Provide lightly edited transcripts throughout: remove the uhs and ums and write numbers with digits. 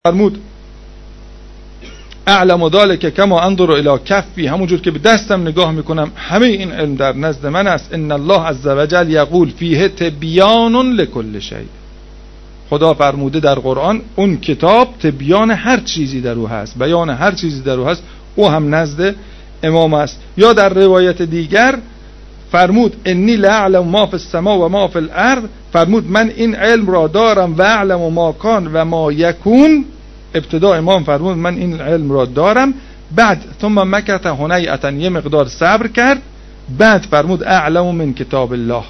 فرمود اعلم ذلک کما انظر الی کفی، همونجور که به دستم نگاه میکنم همه این علم در نزد من است. ان الله عز وجل یقول فیه تبیان لکل شیء، خدا فرموده در قرآن اون کتاب تبیان هر چیزی در او هست، بیان هر چیزی در او هست، او هم نزد امام است. یا در روایت دیگر فرمود انی لاعلم ما فی السماء و ما فی الارض، فرمود من این علم را دارم و اعلم ما کان و ما یکون. ابتدا امام فرمود من این علم را دارم، بعد ثم مکث هنیئة یه مقدار صبر کرد، بعد فرمود اعلم من کتاب الله،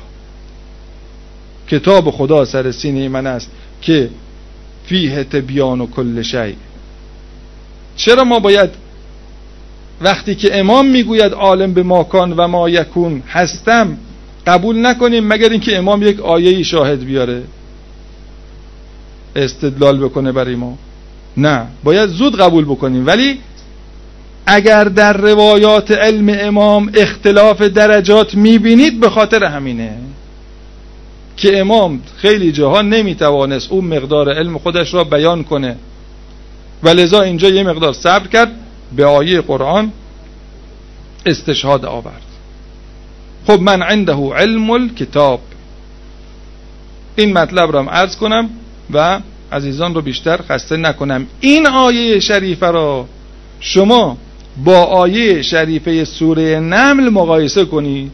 کتاب خدا سر سینه من است که فیه تبیان و کل شیء. چرا ما باید وقتی که امام میگوید عالم به ما کان و ما یکون هستم قبول نکنیم مگر اینکه امام یک آیه شاهد بیاره استدلال بکنه برای ما؟ نه، باید زود قبول بکنیم. ولی اگر در روایات علم امام اختلاف درجات میبینید به خاطر همینه که امام خیلی جاها نمیتوانست اون مقدار علم خودش را بیان کنه و لذا اینجا یه مقدار صبر کرد، به آیه قرآن استشهاد آورد. خب من عنده علم الکتاب، این مطلب را عرض کنم و عزیزان رو بیشتر خسته نکنم. این آیه شریفه را شما با آیه شریفه سوره نمل مقایسه کنید.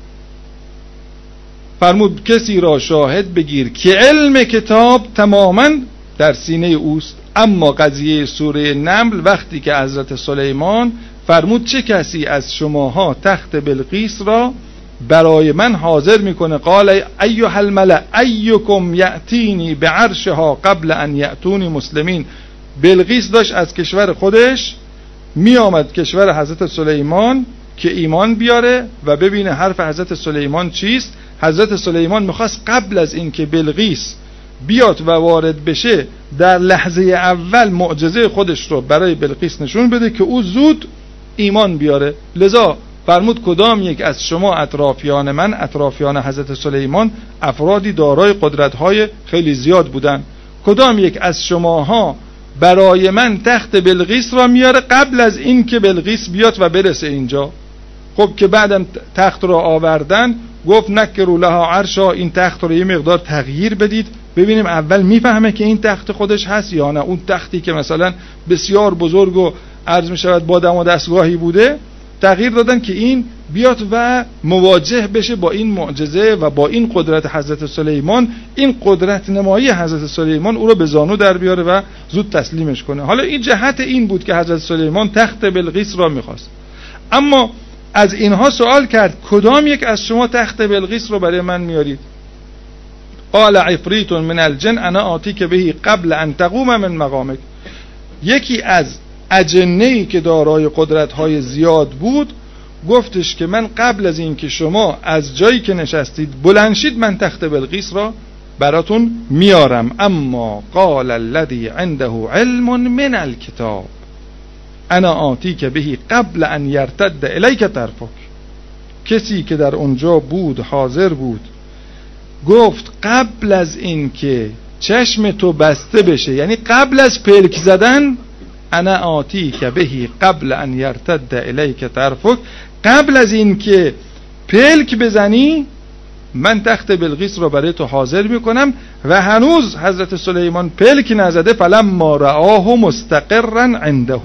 فرمود کسی را شاهد بگیر که علم کتاب تماما در سینه اوست. اما قضیه سوره نمل وقتی که حضرت سلیمان فرمود چه کسی از شماها تخت بلقیس را برای من حاضر میکنه، قال ایها الملأ ایکم یأتینی بعرشها قبل ان یأتونی مسلمین. بلقیس داشت از کشور خودش می آمد کشور حضرت سلیمان که ایمان بیاره و ببینه حرف حضرت سلیمان چیست. حضرت سلیمان میخواست قبل از اینکه بلقیس بیاد و وارد بشه در لحظه اول معجزه خودش رو برای بلقیس نشون بده که او زود ایمان بیاره. لذا فرمود کدام یک از شما اطرافیان من، اطرافیان حضرت سلیمان افرادی دارای قدرت‌های خیلی زیاد بودن، کدام یک از شماها برای من تخت بلقیس را میاره قبل از این که بلقیس بیاد و برسه اینجا؟ خب که بعدم تخت را آوردن گفت نکروا لها عرشا، این تخت رو یه مقدار تغییر بدید ببینیم اول میفهمه که این تخت خودش هست یا نه. اون تختی که مثلا بسیار بزرگ و عرض میشود با دم و دستگاهی بوده تغییر دادن که این بیاد و مواجه بشه با این معجزه و با این قدرت حضرت سلیمان. این قدرت نمایی حضرت سلیمان او رو به زانو در بیاره و زود تسلیمش کنه. حالا این جهت این بود که حضرت سلیمان تخت بلقیس را میخواست. اما از اینها سوال کرد کدام یک از شما تخت بلقیس رو برای من میارید؟ قال عفریت من الجن انا آتیک بهی قبل ان تقوم من مقامک. یکی از اجنه‌ای که دارای قدرت‌های زیاد بود گفتش که من قبل از این که شما از جایی که نشستید بلند شید من تخت بلقیس را براتون میارم. اما قال الذي عنده علم من الكتاب انا آتیک بهی قبل ان یرتد الیک طرفک. کسی که در اونجا بود حاضر بود گفت قبل از این که چشم تو بسته بشه، یعنی قبل از پلک زدن، انا آتیک بهی قبل ان یرتد الیک طرفک، قبل از این که پلک بزنی من تخت بلقیس را برای تو حاضر میکنم. و هنوز حضرت سلیمان پلک نزده فلما رآه مستقرا عنده،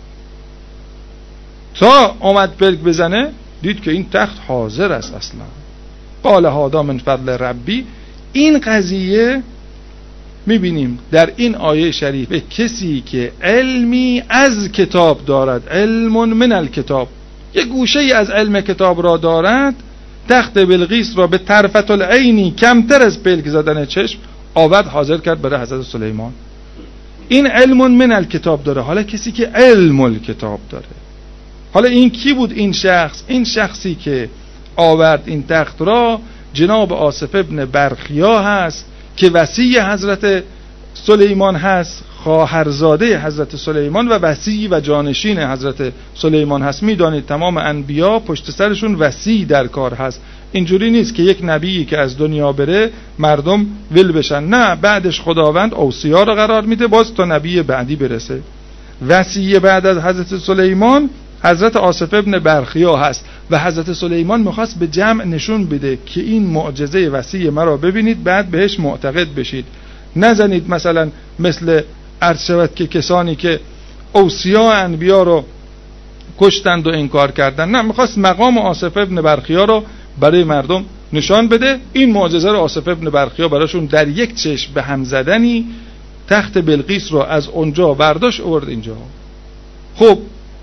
تا اومد پلک بزنه دید که این تخت حاضر است اصلا. قال هذا من فضل ربی. این قضیه میبینیم در این آیه شریفه کسی که علمی از کتاب دارد، علم من الکتاب، یک گوشه ای از علم کتاب را دارد، تخت بلقیس را به طرفت العینی کمتر از پلک زدن چشم آورد حاضر کرد برای حضرت سلیمان. این علم من الکتاب داره. حالا کسی که علم الکتاب داره، حالا این کی بود؟ این شخص، این شخصی که آورد این تخت را جناب آصف ابن برخیا هست که وصی حضرت سلیمان هست، خواهرزاده حضرت سلیمان و وصی و جانشین حضرت سلیمان هست. میدانید تمام انبیا پشت سرشون وصی در کار هست. اینجوری نیست که یک نبیی که از دنیا بره مردم ول بشن، نه، بعدش خداوند اوصیا رو قرار میده باز تا نبی بعدی برسه. وصی بعد از حضرت سلیمان حضرت آصف ابن برخیا هست و حضرت سلیمان میخواست به جمع نشون بده که این معجزه وصی مرا ببینید بعد بهش معتقد بشید، نزنید مثلا مثل عرض شود که کسانی که اوصیا انبیا رو کشتند و انکار کردن. نه، میخواست مقام آصف ابن برخیا رو برای مردم نشان بده. این معجزه رو آصف ابن برخیا براشون در یک چشم به هم زدنی تخت بلقیس رو از اونجا برداشت آورد اینجا. خب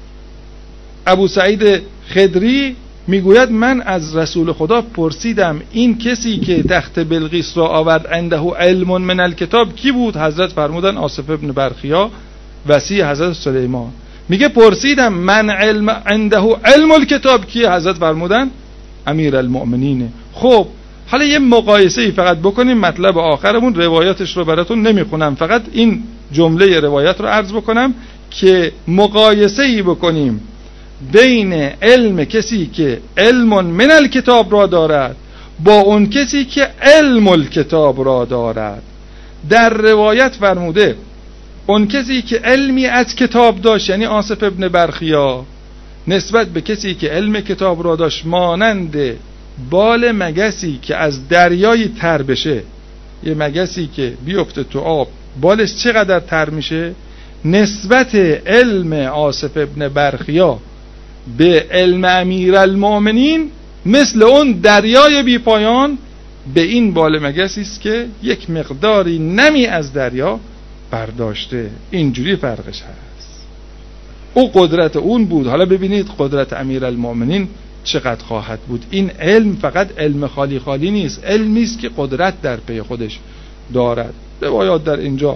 ابو سعید خدری میگوید من از رسول خدا پرسیدم این کسی که تخت بلقیس را آورد عنده علم من الکتاب کی بود؟ حضرت فرمودن آصف ابن برخیا وصی حضرت سلیمان. میگه پرسیدم من عنده علم الکتاب کی؟ حضرت فرمودن امیر المؤمنینه. خب حالا یه مقایسه ای فقط بکنیم، مطلب آخرمون روایاتش رو براتون نمیخونم، فقط این جمله روایت رو عرض بکنم که مقایسه ای بکنیم بین علم کسی که علم من الکتاب را دارد با اون کسی که علم الکتاب را دارد. در روایت فرموده اون کسی که علمی از کتاب داشت یعنی آصف ابن برخیا نسبت به کسی که علم کتاب را داشت مانند بال مگسی که از دریای تر بشه. یه مگسی که بیفته تو آب بالش چقدر تر میشه؟ نسبت علم آصف ابن برخیا به علم امیر المؤمنین مثل اون دریای بی پایان به این بال مگسی است که یک مقداری نمی از دریا برداشته. اینجوری فرقش هست. او قدرت اون بود، حالا ببینید قدرت امیر المؤمنین چقدر خواهد بود. این علم فقط علم خالی خالی نیست، علمی است که قدرت در پی خودش دارد. روایات در اینجا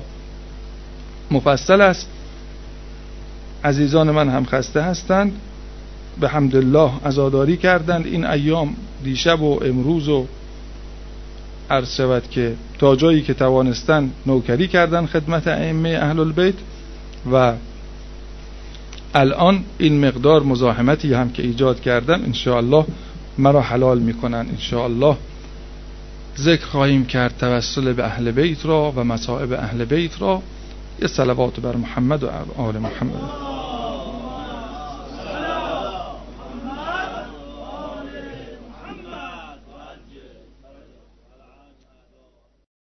مفصل است. عزیزان من هم خسته هستند، به حمدالله عزاداری کردند این ایام، دیشب و امروز و عرض شود که تا جایی که توانستن نوکری کردن خدمت ائمه اهل البیت و الان این مقدار مزاحمتی هم که ایجاد کردن انشاءالله مرا حلال میکنن. انشاءالله ذکر خواهیم کرد توسل به اهل بیت را و مصائب اهل بیت را. یه صلوات بر محمد و آل محمد.